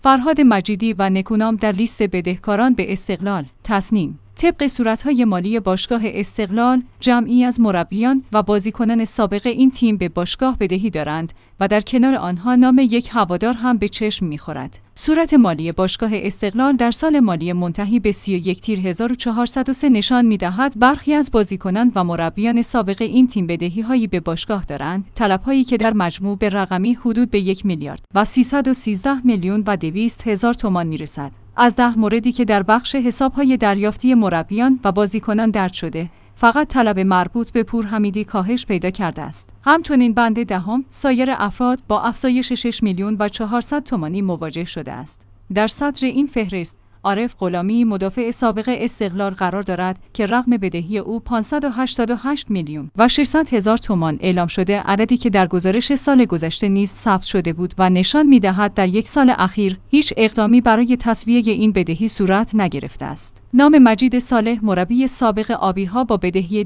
فرهاد مجیدی و نکونام در لیست بدهکاران به استقلال. تصنیم طبق صورت‌های مالی باشگاه استقلال، جمعی از مربیان و بازیکنان سابق این تیم به باشگاه بدهی دارند و در کنار آنها نام یک هوادار هم به چشم می‌خورد. صورت مالی باشگاه استقلال در سال مالی منتهی به 31 تیر 1403 نشان می‌دهد برخی از بازیکنان و مربیان سابق این تیم بدهی‌هایی به باشگاه دارند، طلب‌هایی که در مجموع به رقمی حدود به 1 میلیارد و 313 میلیون و 200 هزار تومان می‌رسد. از 10 موردی که در بخش حساب‌های دریافتی مربیان و بازیکنان درج شده، فقط طلب مربوط به پورحمیدی کاهش پیدا کرده است. همچنین بند دهم، سایر افراد با افزایش 6 میلیون و 400 تومانی مواجه شده است. در صدر این فهرست، عارف غلامی مدافع سابق استقلال قرار دارد که رقم بدهی او 588 میلیون و 600 هزار تومان اعلام شده، عددی که در گزارش سال گذشته نیز ثبت شده بود و نشان می‌دهد در یک سال اخیر هیچ اقدامی برای تسویه این بدهی صورت نگرفته است. نام مجید صالح، مربی سابق آبی‌ها، با بدهی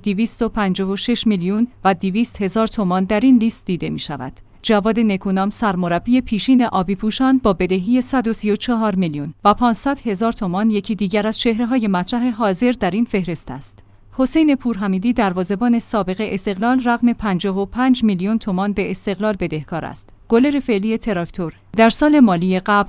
256 میلیون و 200 هزار تومان در این لیست دیده می‌شود. جواد نکونام، سرمربی پیشین آبی پوشان، با بدهی 134 میلیون و 500 هزار تومان یکی دیگر از چهره‌های مطرح حاضر در این فهرست است. حسین پورحمیدی، دروازه‌بان سابق استقلال، رقم 55 میلیون تومان به استقلال بدهکار است. گلر فعلی تراکتور در سال مالی قبل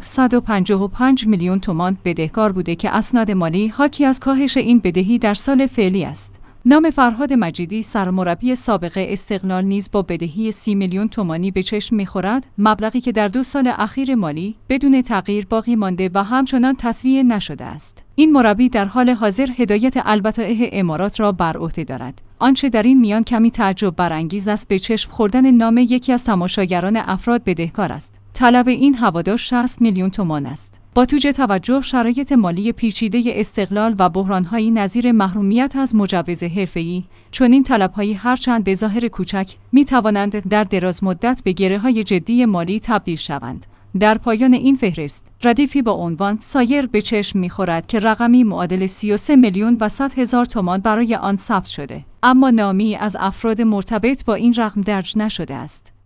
155 میلیون تومان بدهکار بوده که اسناد مالی حاکی از کاهش این بدهی در سال فعلی است. نام فرهاد مجیدی، سرمربی سابق استقلال، نیز با بدهی 30 میلیون تومانی به چشم می‌خورد، مبلغی که در 2 سال اخیر مالی بدون تغییر باقی مانده و همچنان تسویه نشده است. این مربی در حال حاضر هدایت البطائح امارات را بر عهده دارد. آنچه در این میان کمی تعجب برانگیز است، به چشم خوردن نام یکی از تماشاگران افراد بدهکار است. طلب این هوادار 60 میلیون تومان است. با توجه شرایط مالی پیچیده استقلال و بحران‌هایی نظیر محرومیت از مجوز حرفه‌ای، چنین طلب‌هایی هرچند به ظاهر کوچک می‌توانند در دراز مدت به گره‌های جدی مالی تبدیل شوند. در پایان این فهرست، ردیفی با عنوان سایر به چشم می‌خورد که رقمی معادل 33 میلیون و 100 هزار تومان برای آن ثبت شده، اما نامی از افراد مرتبط با این رقم درج نشده است.